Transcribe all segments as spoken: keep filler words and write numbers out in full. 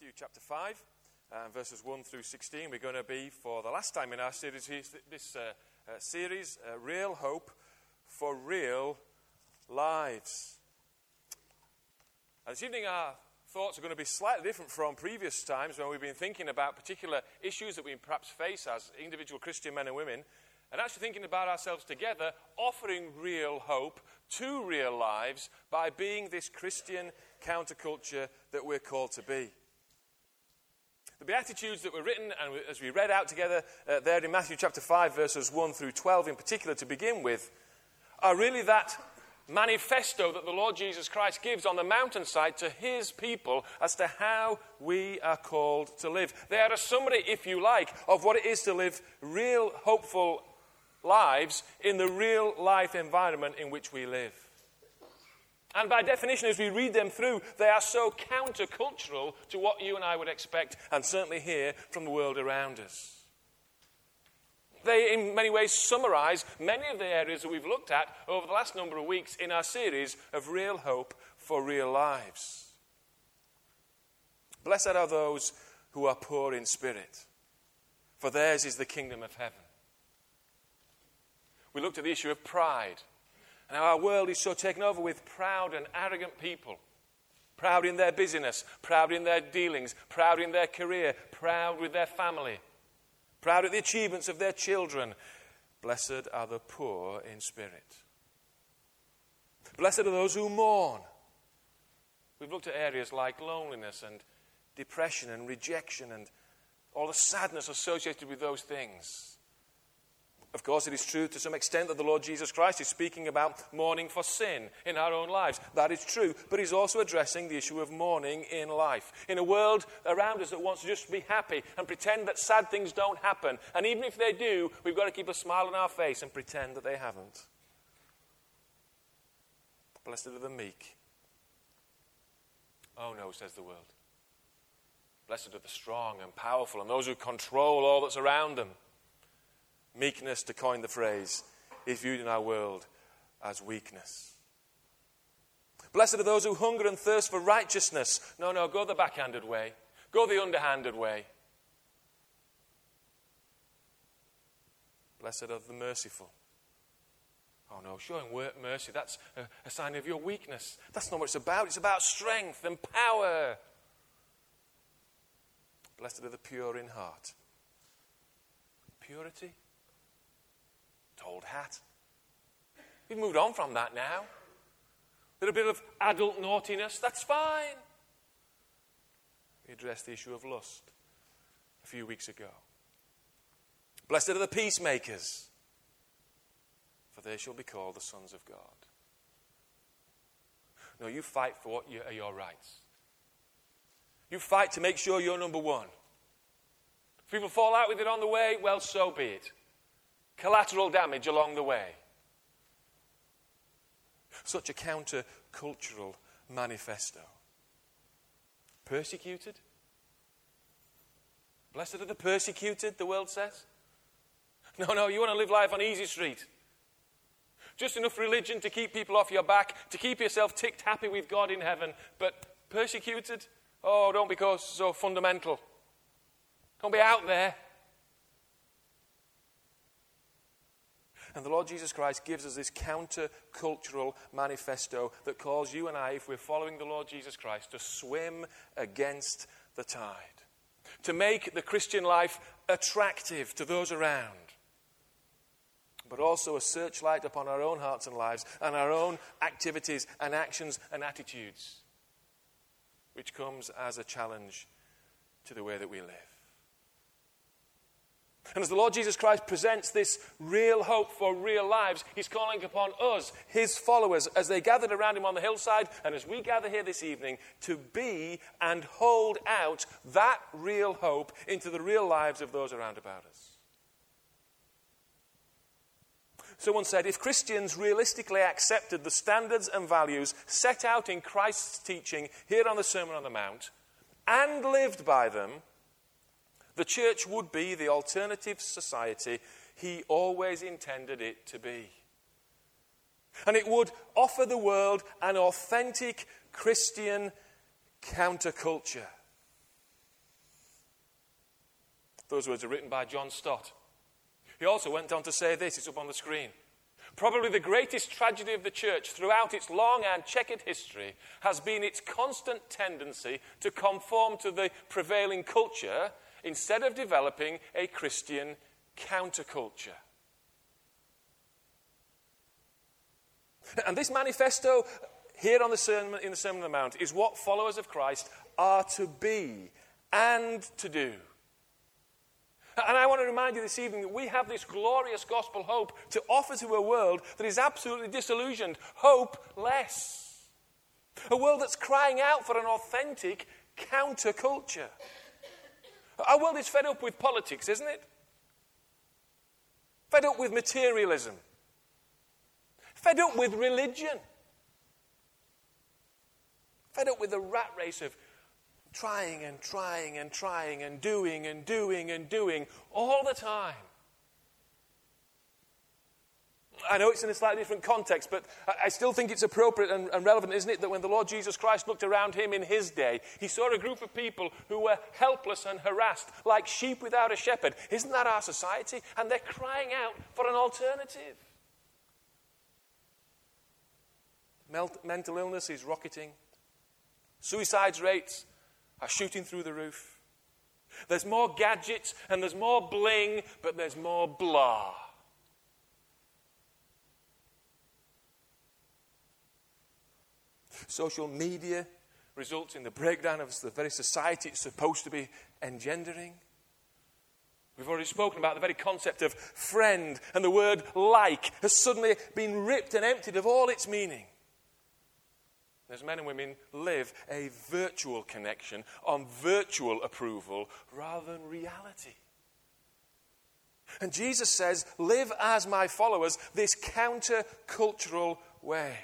Matthew chapter five, uh, verses one through sixteen. We're going to be, for the last time in our series, this uh, uh, series, uh, Real Hope for Real Lives. And this evening our thoughts are going to be slightly different from previous times when we've been thinking about particular issues that we perhaps face as individual Christian men and women, and actually thinking about ourselves together, offering real hope to real lives by being this Christian counterculture that we're called to be. The Beatitudes that were written, and as we read out together uh, there in Matthew chapter five, verses one through twelve in particular to begin with, are really that manifesto that the Lord Jesus Christ gives on the mountainside to his people as to how we are called to live. They are a summary, if you like, of what it is to live real, hopeful lives in the real life environment in which we live. And by definition, as we read them through, they are so countercultural to what you and I would expect and certainly hear from the world around us. They, in many ways, summarize many of the areas that we've looked at over the last number of weeks in our series of Real Hope for Real Lives. Blessed are those who are poor in spirit, for theirs is the kingdom of heaven. We looked at the issue of pride, and how our world is so taken over with proud and arrogant people. Proud in their busyness, proud in their dealings, proud in their career, proud with their family, proud at the achievements of their children. Blessed are the poor in spirit. Blessed are those who mourn. We've looked at areas like loneliness and depression and rejection and all the sadness associated with those things. Of course, it is true to some extent that the Lord Jesus Christ is speaking about mourning for sin in our own lives. That is true, but he's also addressing the issue of mourning in life. In a world around us that wants to just be happy and pretend that sad things don't happen. And even if they do, we've got to keep a smile on our face and pretend that they haven't. Blessed are the meek. Oh no, says the world. Blessed are the strong and powerful and those who control all that's around them. Meekness, to coin the phrase, is viewed in our world as weakness. Blessed are those who hunger and thirst for righteousness. No, no, go the backhanded way. Go the underhanded way. Blessed are the merciful. Oh no, showing mercy, that's a, a sign of your weakness. That's not what it's about. It's about strength and power. Blessed are the pure in heart. Purity? Old hat. We've moved on from that now. A little bit of adult naughtiness, that's fine. We addressed the issue of lust a few weeks ago. Blessed are the peacemakers, for they shall be called the sons of God. No, you fight for what are your rights. You fight to make sure you're number one. If people fall out with it on the way, well, so be it. Collateral damage along the way. Such a counter-cultural manifesto. Persecuted? Blessed are the persecuted, the world says. No, no, you want to live life on easy street. Just enough religion to keep people off your back, to keep yourself ticked happy with God in heaven. But persecuted? Oh, don't be so fundamental. Don't be out there. And the Lord Jesus Christ gives us this counter-cultural manifesto that calls you and I, if we're following the Lord Jesus Christ, to swim against the tide. To make the Christian life attractive to those around. But also a searchlight upon our own hearts and lives and our own activities and actions and attitudes. Which comes as a challenge to the way that we live. And as the Lord Jesus Christ presents this real hope for real lives, he's calling upon us, his followers, as they gathered around him on the hillside, and as we gather here this evening, to be and hold out that real hope into the real lives of those around about us. Someone said, if Christians realistically accepted the standards and values set out in Christ's teaching here on the Sermon on the Mount, and lived by them, the church would be the alternative society he always intended it to be. And it would offer the world an authentic Christian counterculture. Those words are written by John Stott. He also went on to say this, it's up on the screen. Probably the greatest tragedy of the church throughout its long and checkered history has been its constant tendency to conform to the prevailing culture instead of developing a Christian counterculture. And this manifesto here on the sermon, in the Sermon on the Mount is what followers of Christ are to be and to do. And I want to remind you this evening that we have this glorious gospel hope to offer to a world that is absolutely disillusioned, hopeless. A world that's crying out for an authentic counterculture. Our world is fed up with politics, isn't it? Fed up with materialism. Fed up with religion. Fed up with the rat race of trying and trying and trying and doing and doing and doing all the time. I know it's in a slightly different context, but I still think it's appropriate and, and relevant, isn't it, that when the Lord Jesus Christ looked around him in his day, he saw a group of people who were helpless and harassed, like sheep without a shepherd. Isn't that our society? And they're crying out for an alternative. Mental illness is rocketing. Suicide rates are shooting through the roof. There's more gadgets and there's more bling, but there's more blah. Social media results in the breakdown of the very society it's supposed to be engendering. We've already spoken about the very concept of friend, and the word like has suddenly been ripped and emptied of all its meaning. As men and women live a virtual connection on virtual approval rather than reality. And Jesus says, live as my followers this counter-cultural way.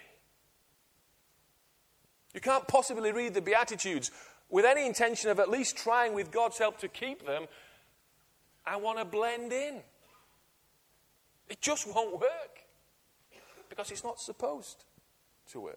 You can't possibly read the Beatitudes with any intention of at least trying with God's help to keep them. I want to blend in. It just won't work because it's not supposed to work.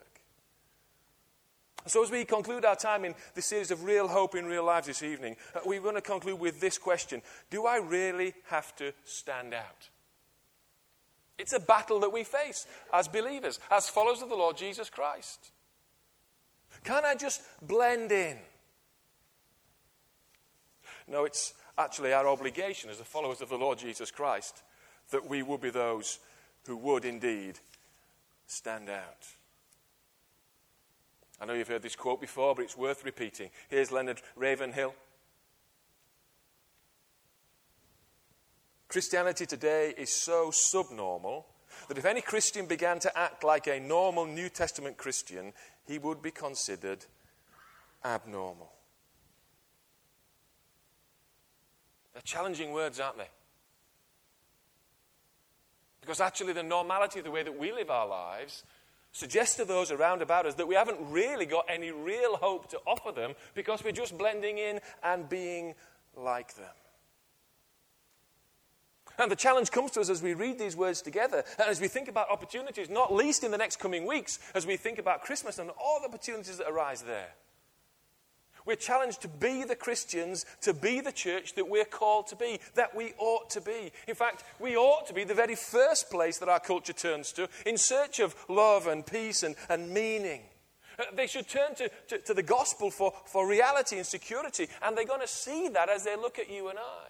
So as we conclude our time in this series of Real Hope in Real Lives this evening, uh, we're going to conclude with this question. Do I really have to stand out? It's a battle that we face as believers, as followers of the Lord Jesus Christ. Can't I just blend in? No, it's actually our obligation as the followers of the Lord Jesus Christ that we would be those who would indeed stand out. I know you've heard this quote before, but it's worth repeating. Here's Leonard Ravenhill. Christianity today is so subnormal that if any Christian began to act like a normal New Testament Christian, he would be considered abnormal. They're challenging words, aren't they? Because actually the normality of the way that we live our lives suggests to those around about us that we haven't really got any real hope to offer them because we're just blending in and being like them. And the challenge comes to us as we read these words together and as we think about opportunities, not least in the next coming weeks, as we think about Christmas and all the opportunities that arise there. We're challenged to be the Christians, to be the church that we're called to be, that we ought to be. In fact, we ought to be the very first place that our culture turns to in search of love and peace and, and meaning. Uh, they should turn to, to, to the gospel for, for reality and security, and they're going to see that as they look at you and I.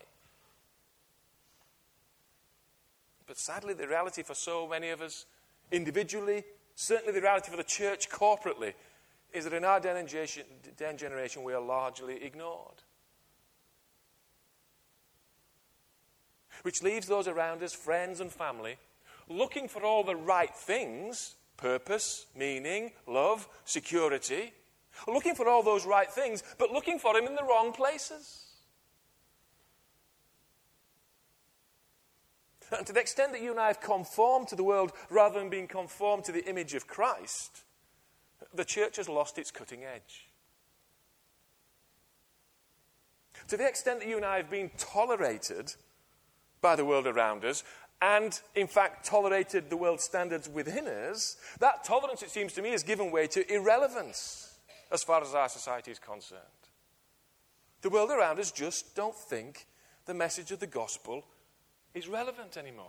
But sadly, the reality for so many of us, individually, certainly the reality for the church corporately, is that in our day and generation we are largely ignored. Which leaves those around us, friends and family, looking for all the right things, purpose, meaning, love, security, looking for all those right things, but looking for them in the wrong places. And to the extent that you and I have conformed to the world rather than being conformed to the image of Christ, the church has lost its cutting edge. To the extent that you and I have been tolerated by the world around us, and in fact tolerated the world standards within us, that tolerance, it seems to me, has given way to irrelevance as far as our society is concerned. The world around us just don't think the message of the gospel is relevant anymore.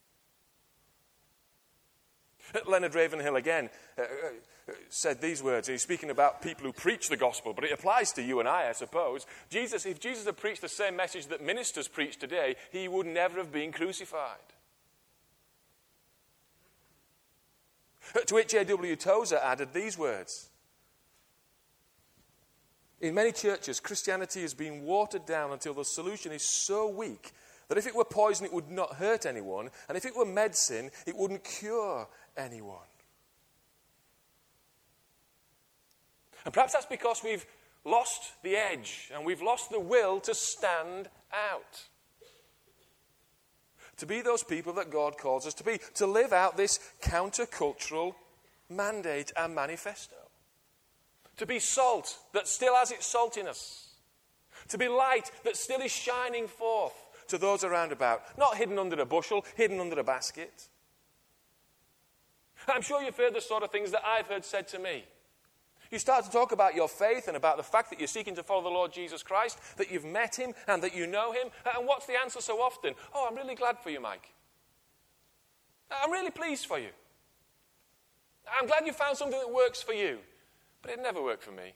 Leonard Ravenhill again uh, uh, said these words. He's speaking about people who preach the gospel, but it applies to you and I, I suppose. Jesus, if Jesus had preached the same message that ministers preach today, he would never have been crucified. To which A W Tozer added these words. In many churches, Christianity has been watered down until the solution is so weak that if it were poison, it would not hurt anyone, and if it were medicine, it wouldn't cure anyone. And perhaps that's because we've lost the edge and we've lost the will to stand out. To be those people that God calls us to be. To live out this countercultural mandate and manifesto. To be salt that still has its saltiness. To be light that still is shining forth to those around about. Not hidden under a bushel, hidden under a basket. I'm sure you've heard the sort of things that I've heard said to me. You start to talk about your faith and about the fact that you're seeking to follow the Lord Jesus Christ, that you've met him and that you know him. And what's the answer so often? Oh, I'm really glad for you, Mike. I'm really pleased for you. I'm glad you found something that works for you. But it never worked for me.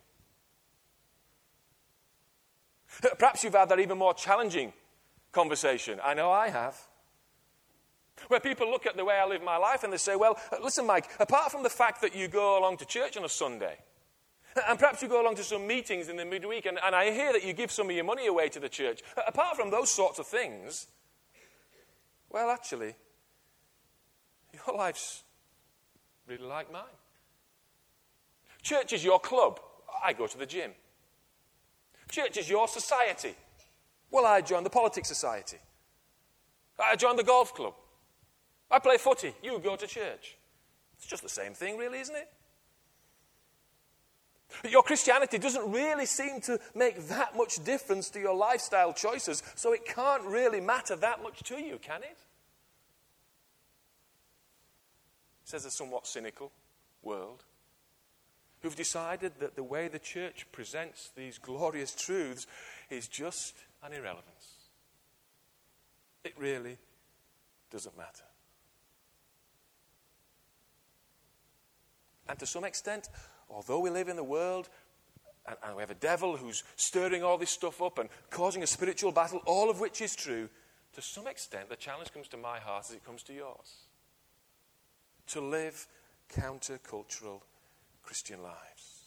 Perhaps you've had that even more challenging conversation. I know I have. Where people look at the way I live my life and they say, well, listen, Mike, apart from the fact that you go along to church on a Sunday, and perhaps you go along to some meetings in the midweek, and, and I hear that you give some of your money away to the church, apart from those sorts of things, well, actually, your life's really like mine. Church is your club. I go to the gym. Church is your society. Well, I joined the politics society. I joined the golf club. I play footy. You go to church. It's just the same thing, really, isn't it? Your Christianity doesn't really seem to make that much difference to your lifestyle choices, so it can't really matter that much to you, can it? Says a somewhat cynical world who've decided that the way the church presents these glorious truths is just an irrelevance. It really doesn't matter. And to some extent, although we live in the world and, and we have a devil who's stirring all this stuff up and causing a spiritual battle, all of which is true, to some extent the challenge comes to my heart as it comes to yours. To live countercultural Christian lives.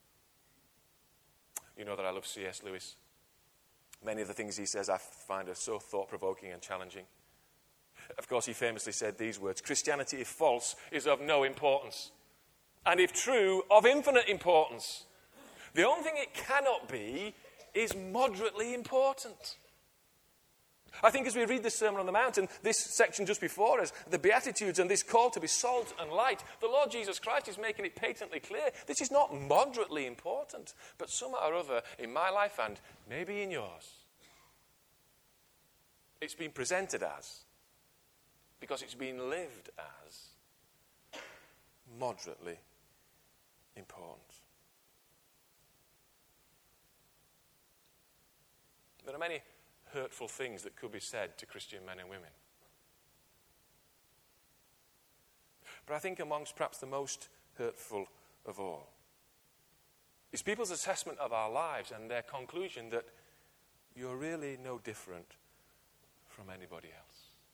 You know that I love C S Lewis. Many of the things he says I find are so thought-provoking and challenging. Of course, he famously said these words, Christianity, if false, is of no importance. And if true, of infinite importance. The only thing it cannot be is moderately important. I think as we read the Sermon on the Mount, and this section just before us, the Beatitudes and this call to be salt and light, the Lord Jesus Christ is making it patently clear. This is not moderately important, but somehow or other in my life and maybe in yours. It's been presented as, because it's been lived as, moderately important. There are many hurtful things that could be said to Christian men and women. But I think amongst perhaps the most hurtful of all is people's assessment of our lives and their conclusion that you're really no different from anybody else.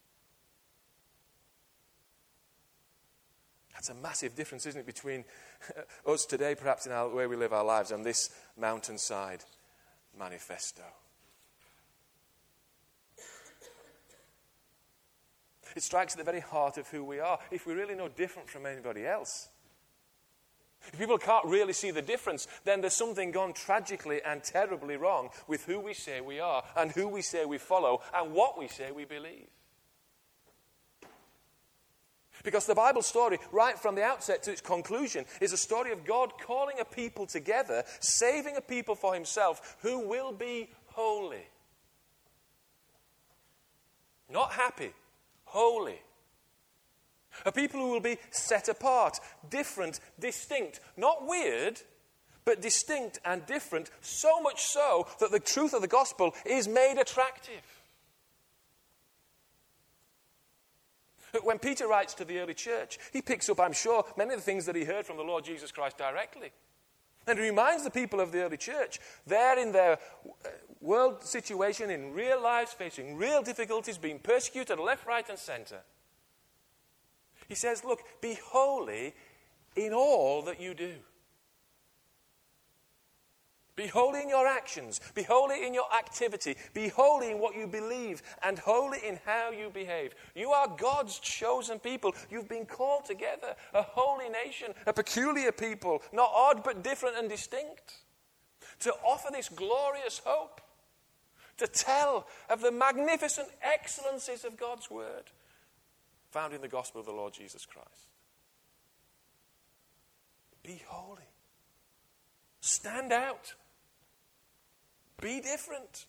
That's a massive difference, isn't it, between us today, perhaps in our, the way we live our lives, and this mountainside manifesto. It strikes at the very heart of who we are. If we're really no different from anybody else, if people can't really see the difference, then there's something gone tragically and terribly wrong with who we say we are and who we say we follow and what we say we believe. Because the Bible story, right from the outset to its conclusion, is a story of God calling a people together, saving a people for himself who will be holy. Not happy, holy. A people who will be set apart, different, distinct, not weird, but distinct and different, so much so that the truth of the gospel is made attractive. When Peter writes to the early church, he picks up, I'm sure, many of the things that he heard from the Lord Jesus Christ directly. And he reminds the people of the early church, they're in their world situation, in real lives, facing real difficulties, being persecuted left, right, and center. He says, look, be holy in all that you do. Be holy in your actions. Be holy in your activity. Be holy in what you believe and holy in how you behave. You are God's chosen people. You've been called together, a holy nation, a peculiar people, not odd but different and distinct, to offer this glorious hope, to tell of the magnificent excellencies of God's word found in the gospel of the Lord Jesus Christ. Be holy. Stand out. Be different.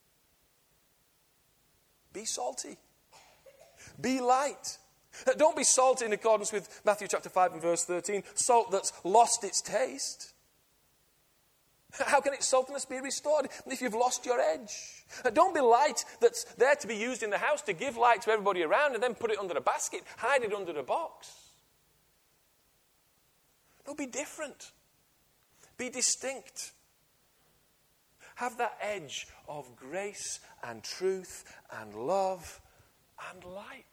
Be salty. Be light. Don't be salt in accordance with Matthew chapter five and verse thirteen, salt that's lost its taste. How can its saltiness be restored if you've lost your edge? Don't be light that's there to be used in the house to give light to everybody around and then put it under a basket, hide it under a box. No, be different. Be distinct. Have that edge of grace and truth and love and light.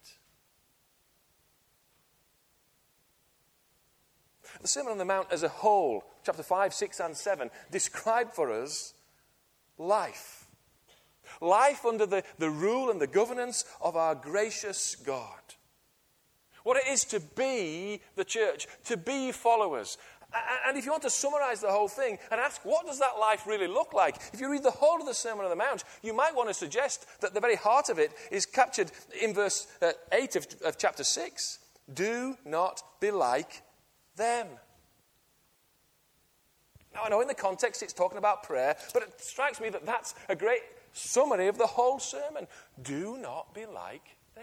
The Sermon on the Mount as a whole, chapter five, six, and seven, describe for us life. Life under the, the rule and the governance of our gracious God. What it is to be the church, to be followers. And if you want to summarize the whole thing and ask, what does that life really look like? If you read the whole of the Sermon on the Mount, you might want to suggest that the very heart of it is captured in verse uh, eight of, of chapter six. Do not be like them. Now, I know in the context it's talking about prayer, but it strikes me that that's a great summary of the whole sermon. Do not be like them.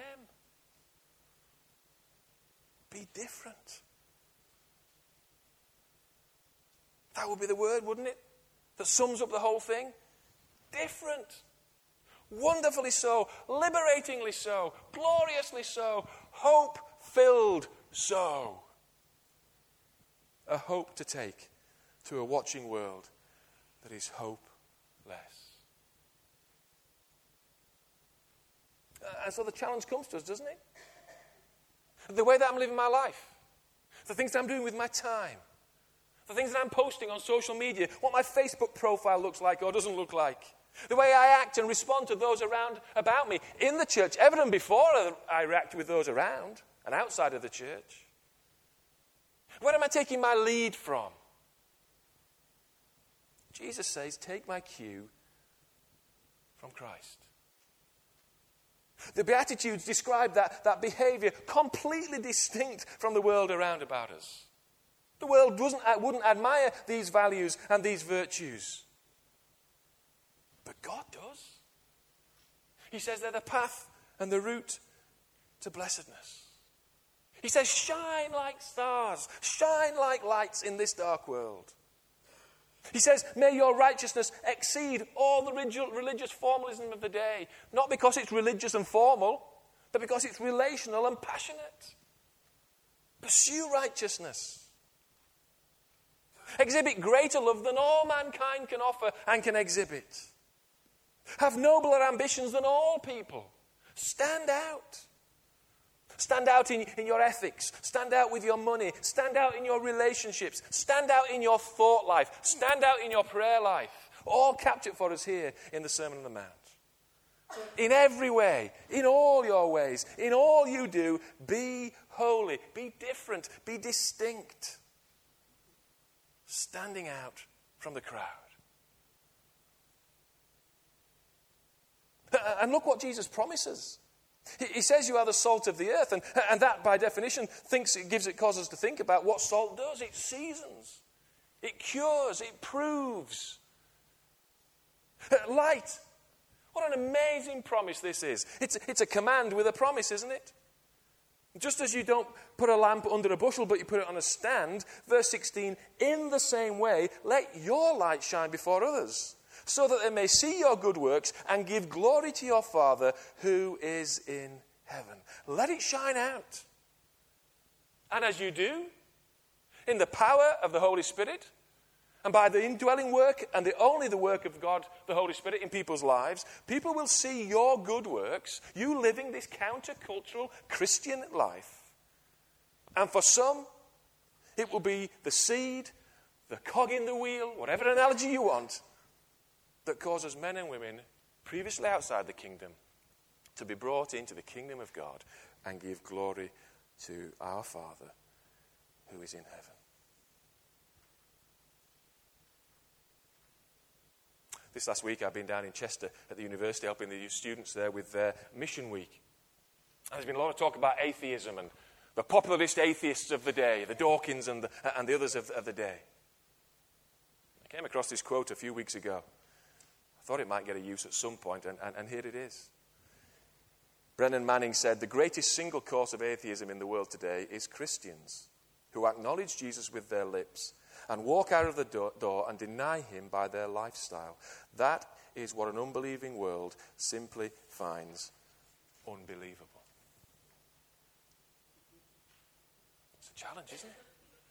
Be different. That would be the word, wouldn't it? That sums up the whole thing. Different. Wonderfully so. Liberatingly so. Gloriously so. Hope-filled so. A hope to take to a watching world that is hopeless. And so the challenge comes to us, doesn't it? The way that I'm living my life. The things that I'm doing with my time. The things that I'm posting on social media, what my Facebook profile looks like or doesn't look like. The way I act and respond to those around about me. In the church, evident before I react with those around and outside of the church. Where am I taking my lead from? Jesus says, take my cue from Christ. The Beatitudes describe that, that behavior completely distinct from the world around about us. The world doesn't, wouldn't admire these values and these virtues. But God does. He says they're the path and the route to blessedness. He says, shine like stars, shine like lights in this dark world. He says, may your righteousness exceed all the religious formalism of the day. Not because it's religious and formal, but because it's relational and passionate. Pursue righteousness. Exhibit greater love than all mankind can offer and can exhibit. Have nobler ambitions than all people. Stand out. Stand out in, in your ethics. Stand out with your money. Stand out in your relationships. Stand out in your thought life. Stand out in your prayer life. All captured for us here in the Sermon on the Mount. In every way, in all your ways, in all you do, be holy, be different, be distinct. Standing out from the crowd. And look what Jesus promises. He says you are the salt of the earth, and, and that by definition thinks it gives it causes to think about what salt does. It seasons, it cures, it proves. Light. What an amazing promise this is. It's, it's a command with a promise, isn't it? Just as you don't put a lamp under a bushel, but you put it on a stand, verse sixteen, in the same way, let your light shine before others, so that they may see your good works and give glory to your Father who is in heaven. Let it shine out. And as you do, in the power of the Holy Spirit, and by the indwelling work and the only the work of God, the Holy Spirit, in people's lives, people will see your good works, you living this countercultural Christian life. And for some, it will be the seed, the cog in the wheel, whatever analogy you want, that causes men and women previously outside the kingdom to be brought into the kingdom of God and give glory to our Father who is in heaven. This last week I've been down in Chester at the university helping the students there with their mission week. And there's been a lot of talk about atheism and the popularist atheists of the day, the Dawkins and the, and the others of, of the day. I came across this quote a few weeks ago. I thought it might get a use at some point, and, and, and here it is. Brennan Manning said, "The greatest single cause of atheism in the world today is Christians who acknowledge Jesus with their lips and walk out of the do- door and deny him by their lifestyle. That is what an unbelieving world simply finds unbelievable." It's a challenge, isn't it?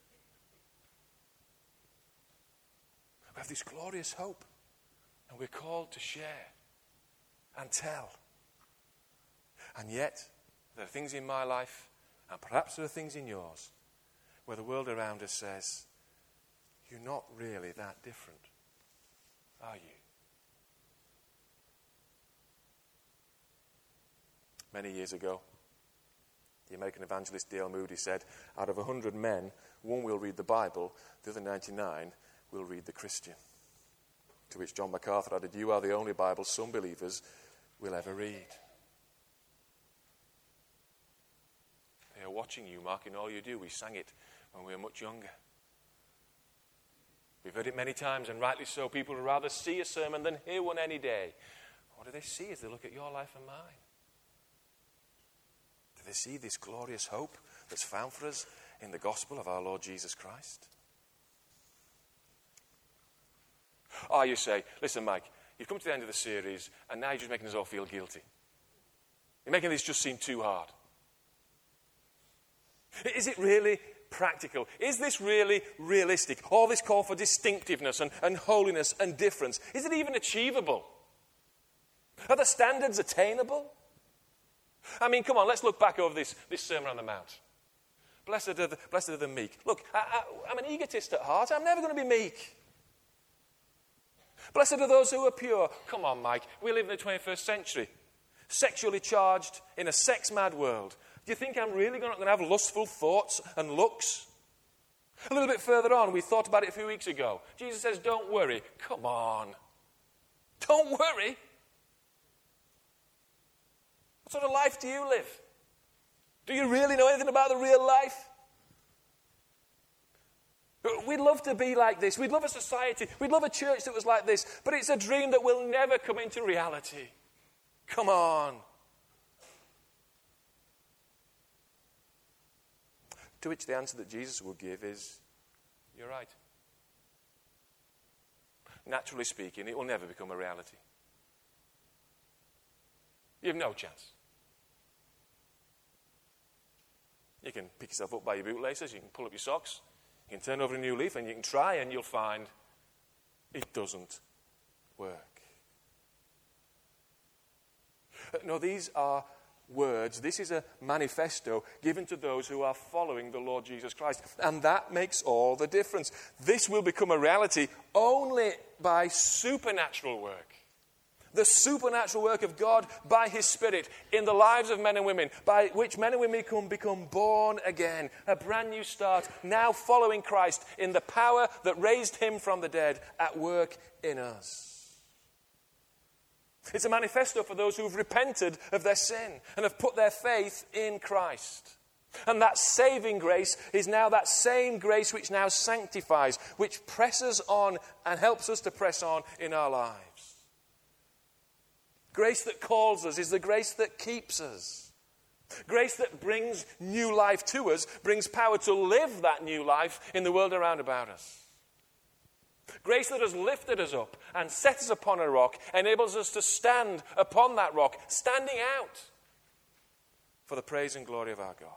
We have this glorious hope, and we're called to share and tell. And yet, there are things in my life, and perhaps there are things in yours, where the world around us says, "You're not really that different, are you?" Many years ago, the American evangelist D L Moody said, "Out of a hundred men, one will read the Bible, the other ninety-nine will read the Christian." To which John MacArthur added, "You are the only Bible some believers will ever read." They are watching you, marking all you do. We sang it when we were much younger. We've heard it many times, and rightly so. People would rather see a sermon than hear one any day. What do they see as they look at your life and mine? Do they see this glorious hope that's found for us in the gospel of our Lord Jesus Christ? Oh, you say, "Listen, Mike, you've come to the end of the series, and now you're just making us all feel guilty. You're making this just seem too hard." Is it really practical? Is this really realistic? All this call for distinctiveness and, and holiness and difference, is it even achievable? Are the standards attainable? I mean, come on, let's look back over this, this Sermon on the Mount. Blessed are the, blessed are the meek. Look, I, I, I'm an egotist at heart. I'm never going to be meek. Blessed are those who are pure. Come on, Mike. We live in the twenty-first century. Sexually charged in a sex-mad world. Do you think I'm really going to have lustful thoughts and looks? A little bit further on, we thought about it a few weeks ago. Jesus says, "Don't worry." Come on. Don't worry. What sort of life do you live? Do you really know anything about the real life? We'd love to be like this. We'd love a society. We'd love a church that was like this. But it's a dream that will never come into reality. Come on. To which the answer that Jesus will give is, "You're right. Naturally speaking, it will never become a reality. You have no chance. You can pick yourself up by your bootlaces, you can pull up your socks, you can turn over a new leaf, and you can try, and you'll find it doesn't work." No, these are words. This is a manifesto given to those who are following the Lord Jesus Christ. And that makes all the difference. This will become a reality only by supernatural work. The supernatural work of God by His Spirit in the lives of men and women, by which men and women can become born again. A brand new start, now following Christ in the power that raised Him from the dead at work in us. It's a manifesto for those who've repented of their sin and have put their faith in Christ. And that saving grace is now that same grace which now sanctifies, which presses on and helps us to press on in our lives. Grace that calls us is the grace that keeps us. Grace that brings new life to us, brings power to live that new life in the world around about us. Grace that has lifted us up and set us upon a rock enables us to stand upon that rock, standing out. for the praise and glory of our God.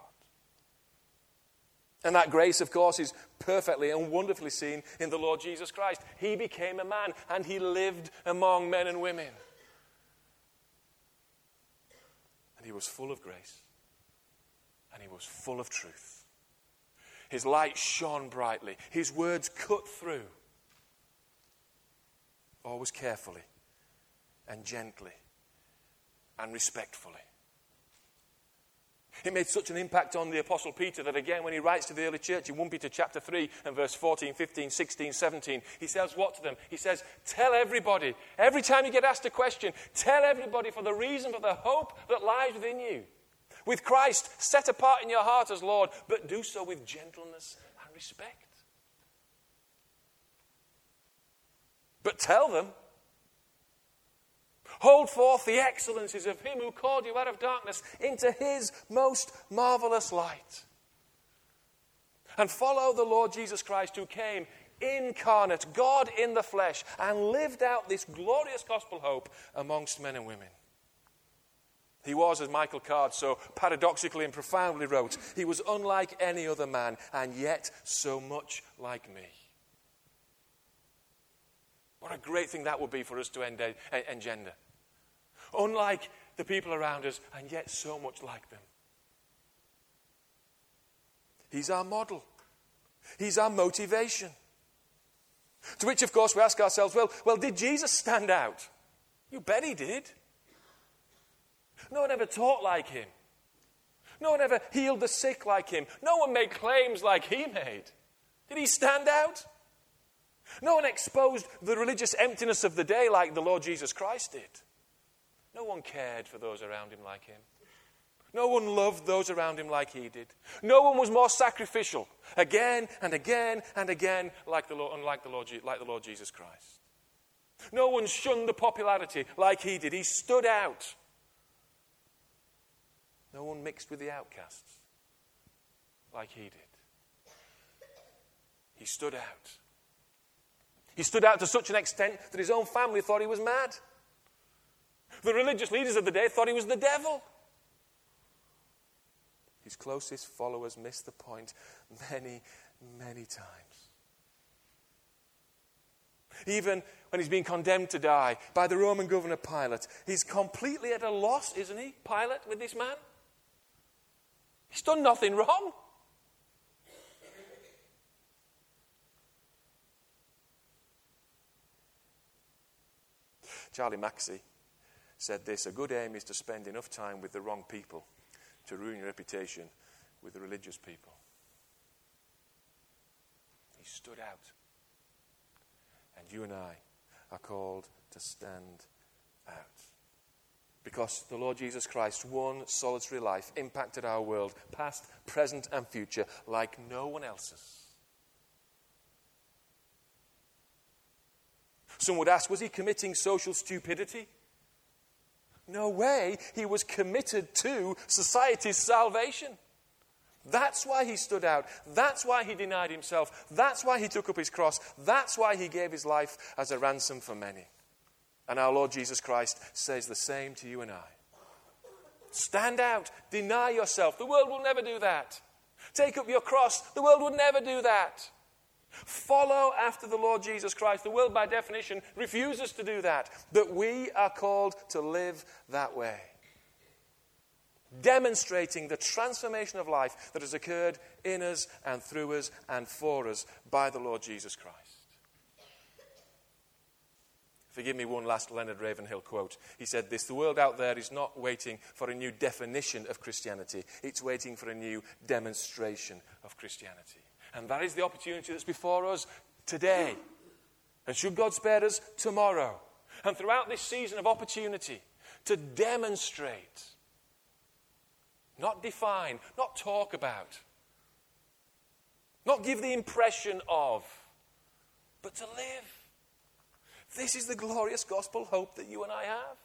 And that grace, of course, is perfectly and wonderfully seen in the Lord Jesus Christ. He became a man and he lived among men and women. And he was full of grace. And he was full of truth. His light shone brightly. His words cut through. Always carefully and gently and respectfully. It made such an impact on the Apostle Peter that again when he writes to the early church in First Peter chapter three and verse fourteen, fifteen, sixteen, seventeen, he says what to them? He says, tell everybody, every time you get asked a question, tell everybody for the reason for the hope that lies within you. With Christ set apart in your heart as Lord, but do so with gentleness and respect. But tell them, hold forth the excellencies of him who called you out of darkness into his most marvelous light. And follow the Lord Jesus Christ who came incarnate, God in the flesh, and lived out this glorious gospel hope amongst men and women. He was, as Michael Card so paradoxically and profoundly wrote, he was unlike any other man, and yet so much like me. What a great thing that would be for us to engender. Unlike the people around us, and yet so much like them. He's our model. He's our motivation. To which, of course, we ask ourselves, well, well, did Jesus stand out? You bet he did. No one ever taught like him. No one ever healed the sick like him. No one made claims like he made. Did he stand out? No one exposed the religious emptiness of the day like the Lord Jesus Christ did. No one cared for those around him like him. No one loved those around him like he did. No one was more sacrificial, again and again and again, like the Lord, unlike the Lord, like the Lord Jesus Christ. No one shunned the popularity like he did. He stood out. No one mixed with the outcasts like he did. He stood out. He stood out to such an extent that his own family thought he was mad. The religious leaders of the day thought he was the devil. His closest followers missed the point many, many times. Even when he's being condemned to die by the Roman governor Pilate, he's completely at a loss, isn't he, Pilate, with this man? He's done nothing wrong. Charlie Maxey said this: a good aim is to spend enough time with the wrong people to ruin your reputation with the religious people. He stood out. And you and I are called to stand out. Because the Lord Jesus Christ, one solitary life, impacted our world, past, present, and future, like no one else's. Some would ask, was he committing social stupidity? No way. He was committed to society's salvation. That's why he stood out. That's why he denied himself. That's why he took up his cross. That's why he gave his life as a ransom for many. And our Lord Jesus Christ says the same to you and I. Stand out. Deny yourself. The world will never do that. Take up your cross. The world would never do that. Follow after the Lord Jesus Christ. The world, by definition, refuses to do that. But we are called to live that way. Demonstrating the transformation of life that has occurred in us and through us and for us by the Lord Jesus Christ. Forgive me one last Leonard Ravenhill quote. He said this: the world out there is not waiting for a new definition of Christianity. It's waiting for a new demonstration of Christianity. And that is the opportunity that's before us today. And should God spare us, tomorrow. And throughout this season of opportunity, to demonstrate, not define, not talk about, not give the impression of, but to live. This is the glorious gospel hope that you and I have.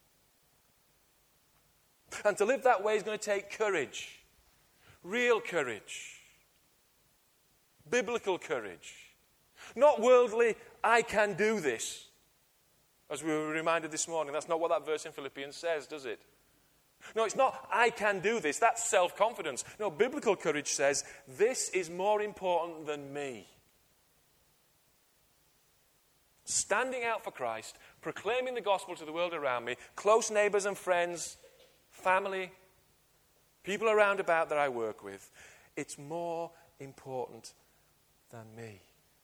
And to live that way is going to take courage, real courage. Biblical courage. Not worldly, I can do this. As we were reminded this morning, that's not what that verse in Philippians says, does it? No, it's not, I can do this. That's self-confidence. No, biblical courage says, this is more important than me. Standing out for Christ, proclaiming the gospel to the world around me, close neighbors and friends, family, people around about that I work with, it's more important than me.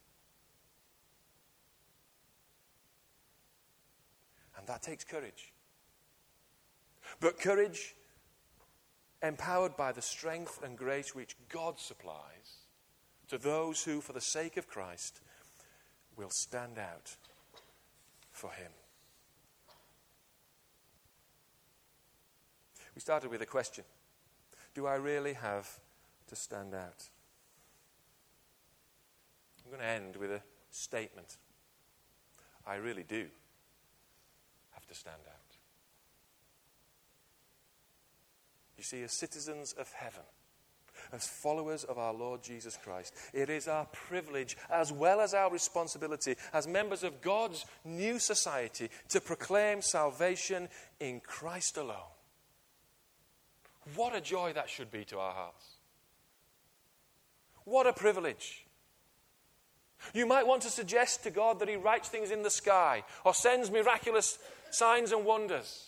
And that takes courage. But courage, empowered by the strength and grace which God supplies to those who, for the sake of Christ, will stand out for him. We started with a question. Do I really have to stand out? I'm going to end with a statement. I really do have to stand out. You see, as citizens of heaven, as followers of our Lord Jesus Christ, it is our privilege as well as our responsibility as members of God's new society to proclaim salvation in Christ alone. What a joy that should be to our hearts. What a privilege. You might want to suggest to God that he writes things in the sky or sends miraculous signs and wonders.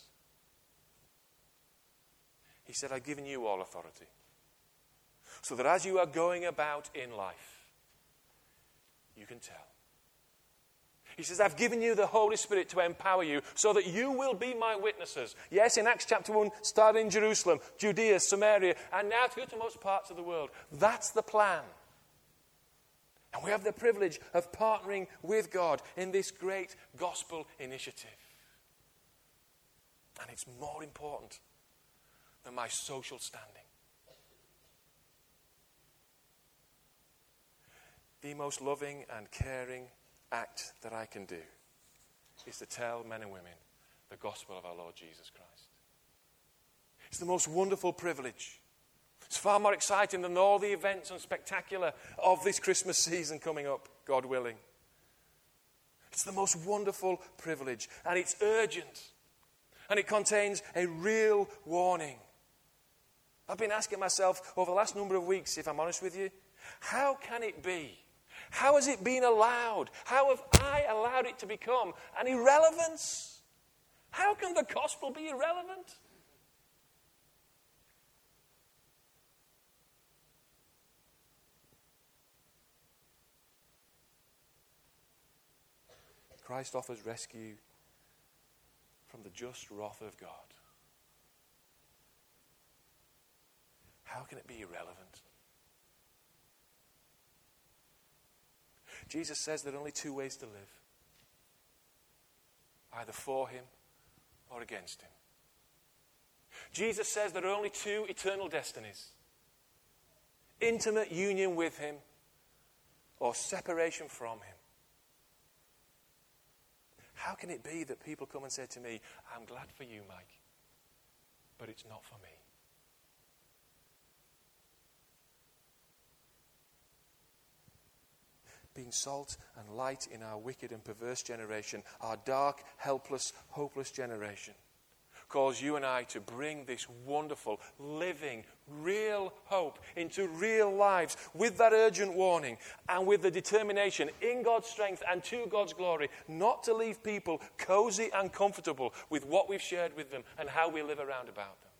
He said, I've given you all authority, so that as you are going about in life, you can tell. He says, I've given you the Holy Spirit to empower you so that you will be my witnesses. Yes, in Acts chapter one, starting in Jerusalem, Judea, Samaria, and now to the uttermost parts of the world. That's the plan. And we have the privilege of partnering with God in this great gospel initiative. And it's more important than my social standing. The most loving and caring act that I can do is to tell men and women the gospel of our Lord Jesus Christ. It's the most wonderful privilege. It's far more exciting than all the events and spectacular of this Christmas season coming up, God willing. It's the most wonderful privilege, and it's urgent, and it contains a real warning. I've been asking myself over the last number of weeks, if I'm honest with you, how can it be? How has it been allowed? How have I allowed it to become an irrelevance? How can the gospel be irrelevant? Christ offers rescue from the just wrath of God. How can it be irrelevant? Jesus says there are only two ways to live. Either for him or against him. Jesus says there are only two eternal destinies. Intimate union with him or separation from him. How can it be that people come and say to me, I'm glad for you, Mike, but it's not for me? Being salt and light in our wicked and perverse generation, our dark, helpless, hopeless generation, calls you and I to bring this wonderful, living, real hope into real lives with that urgent warning and with the determination in God's strength and to God's glory not to leave people cozy and comfortable with what we've shared with them and how we live around about them.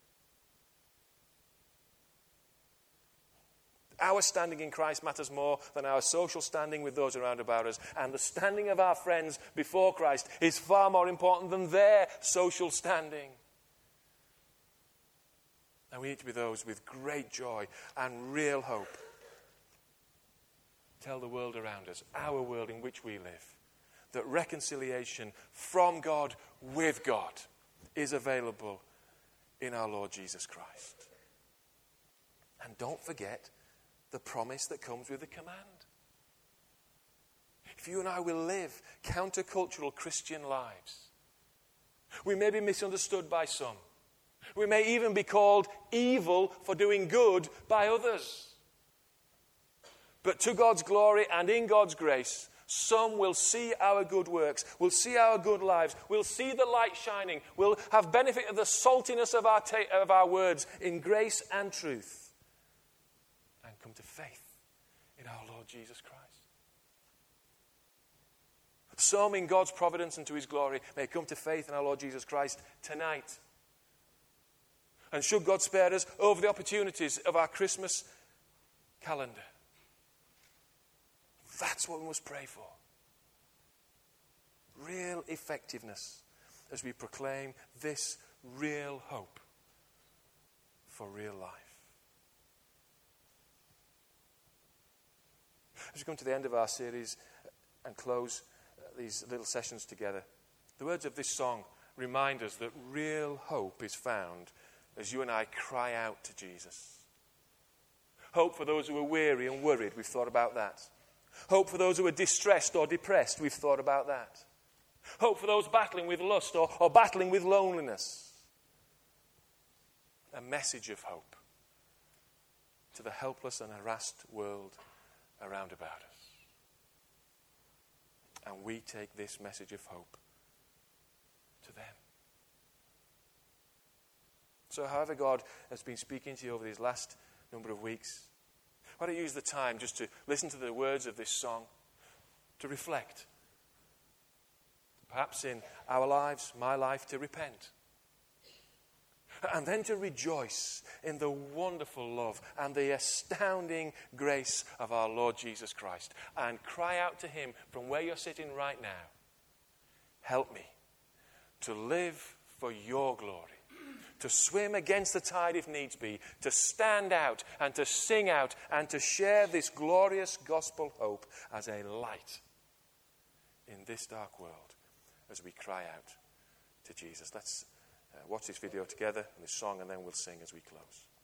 Our standing in Christ matters more than our social standing with those around about us. And the standing of our friends before Christ is far more important than their social standing. And we need to be those with great joy and real hope. Tell the world around us, our world in which we live, that reconciliation from God with God is available in our Lord Jesus Christ. And don't forget the promise that comes with the command. If you and I will live countercultural Christian lives, we may be misunderstood by some. We may even be called evil for doing good by others. But to God's glory and in God's grace, Some will see our good works, will see our good lives, will see the light shining, will have benefit of the saltiness of our, ta- of our words in grace and truth, and come to faith in our Lord Jesus Christ. Some, in God's providence and to his glory, may come to faith in our Lord Jesus Christ tonight. And should God spare us, over the opportunities of our Christmas calendar. That's what we must pray for. Real effectiveness as we proclaim this real hope for real life. As we come to the end of our series and close these little sessions together, the words of this song remind us that real hope is found as you and I cry out to Jesus. Hope for those who are weary and worried, we've thought about that. Hope for those who are distressed or depressed, we've thought about that. Hope for those battling with lust or, or battling with loneliness. A message of hope to the helpless and harassed world around about us. And we take this message of hope to them. So however God has been speaking to you over these last number of weeks, why don't you use the time just to listen to the words of this song, to reflect. Perhaps in our lives, my life, to repent. And then to rejoice in the wonderful love and the astounding grace of our Lord Jesus Christ. And cry out to him from where you're sitting right now. Help me to live for your glory. To swim against the tide if needs be. To stand out and to sing out and to share this glorious gospel hope as a light in this dark world as we cry out to Jesus. Let's Uh, watch this video together and this song, and then we'll sing as we close.